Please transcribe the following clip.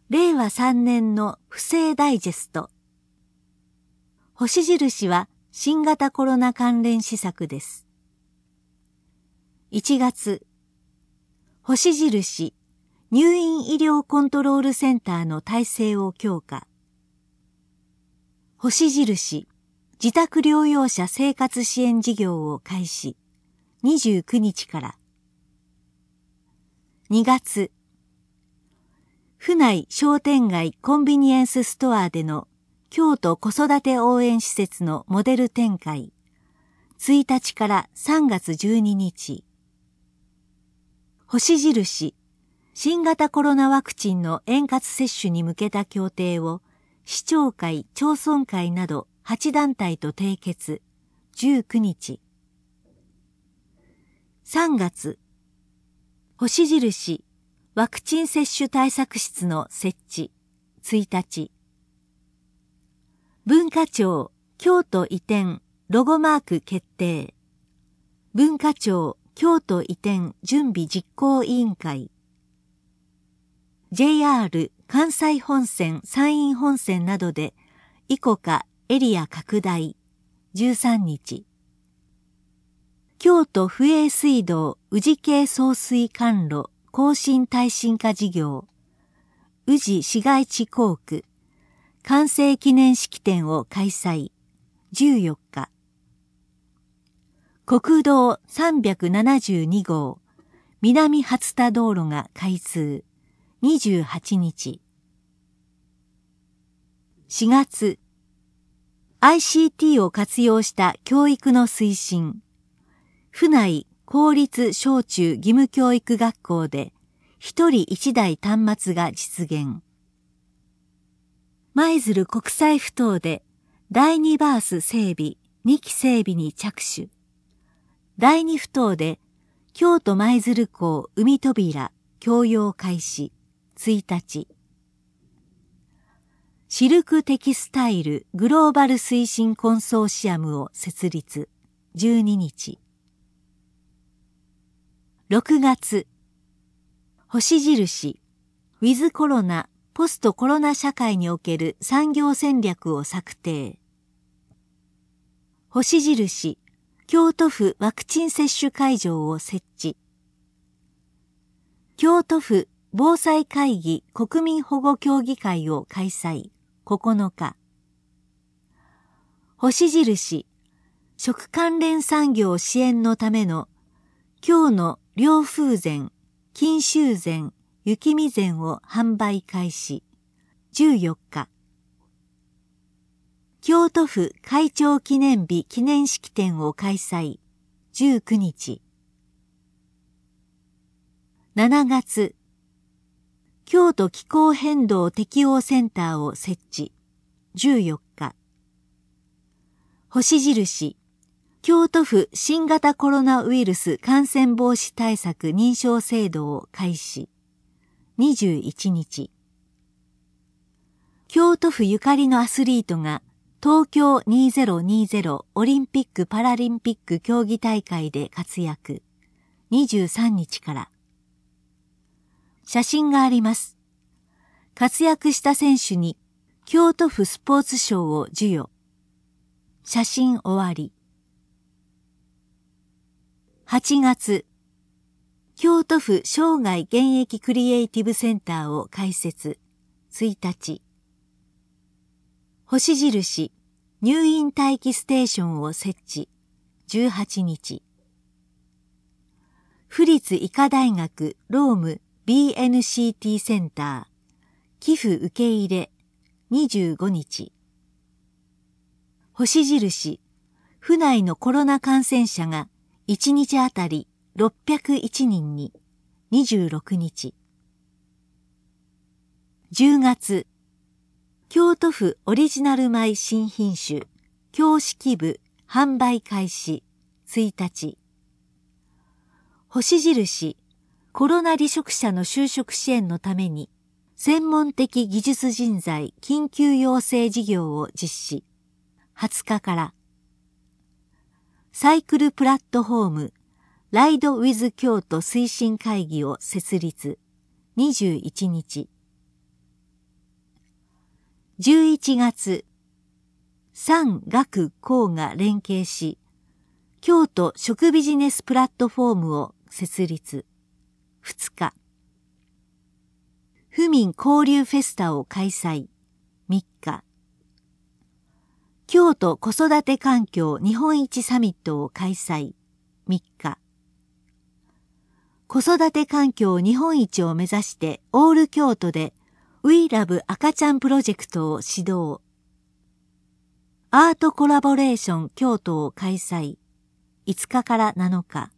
令和3年の不正ダイジェスト。星印は新型コロナ関連施策です。1月、星印入院医療コントロールセンターの体制を強化。星印自宅療養者生活支援事業を開始。29日から。2月、府内商店街コンビニエンスストアでの京都子育て応援施設のモデル展開。1日から3月12日。星印新型コロナワクチンの円滑接種に向けた協定を市町会・町村会など8団体と締結。19日。3月、星印ワクチン接種対策室の設置。1日。文化庁京都移転ロゴマーク決定。文化庁京都移転準備実行委員会。JR 関西本線山陰本線などでイコカエリア拡大。13日。京都府営水道宇治系送水管路更新耐震化事業宇治市街地工区完成記念式典を開催。14日。国道372号南初田道路が開通。28日。4月。ICT を活用した教育の推進。府内公立小中義務教育学校で一人一台端末が実現。舞鶴国際埠頭で第2バース整備2期整備に着手。第2埠頭で京都舞鶴港海扉供用開始。1日。シルクテキスタイルグローバル推進コンソーシアムを設立。12日。6月。星印ウィズコロナポストコロナ社会における産業戦略を策定。星印京都府ワクチン接種会場を設置。京都府防災会議国民保護協議会を開催。9日。星印食関連産業支援のための京の涼風膳、金秋膳、雪見膳を販売開始。14日。京都府会長記念日記念式典を開催。19日。7月。京都気候変動適応センターを設置。14日。星印京都府新型コロナウイルス感染防止対策認証制度を開始。21日。京都府ゆかりのアスリートが東京2020オリンピック・パラリンピック競技大会で活躍。23日から。写真があります。活躍した選手に京都府スポーツ賞を授与。写真終わり。8月。京都府生涯現役クリエイティブセンターを開設。1日。星印入院待機ステーションを設置。18日。府立医科大学ロームBNCT センター寄付受け入れ。25日。星印府内のコロナ感染者が1日あたり601人に。26日。10月。京都府オリジナル米新品種京式部販売開始。1日。星印コロナ離職者の就職支援のために専門的技術人材緊急養成事業を実施。20日から。サイクルプラットフォームライドウィズ京都推進会議を設立。21日。 11月、産学工が連携し、京都食ビジネスプラットフォームを設立。2日、府民交流フェスタを開催。3日、京都子育て環境日本一サミットを開催。3日、子育て環境日本一を目指してオール京都で We Love 赤ちゃんプロジェクトを始動。アートコラボレーション京都を開催。5日から7日。